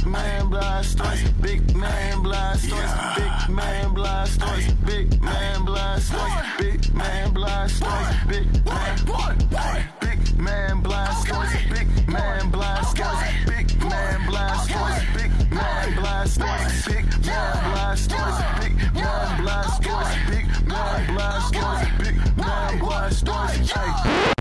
man blind stories, big man blind stories, big man blind stories, big man blind stories, big man blind stories, big man blind stories, big man blind stories, big man blind stories, big man blind stories, big man blind stories, big man blind stories, big man blind stories, big man blind stories, big man blind stories,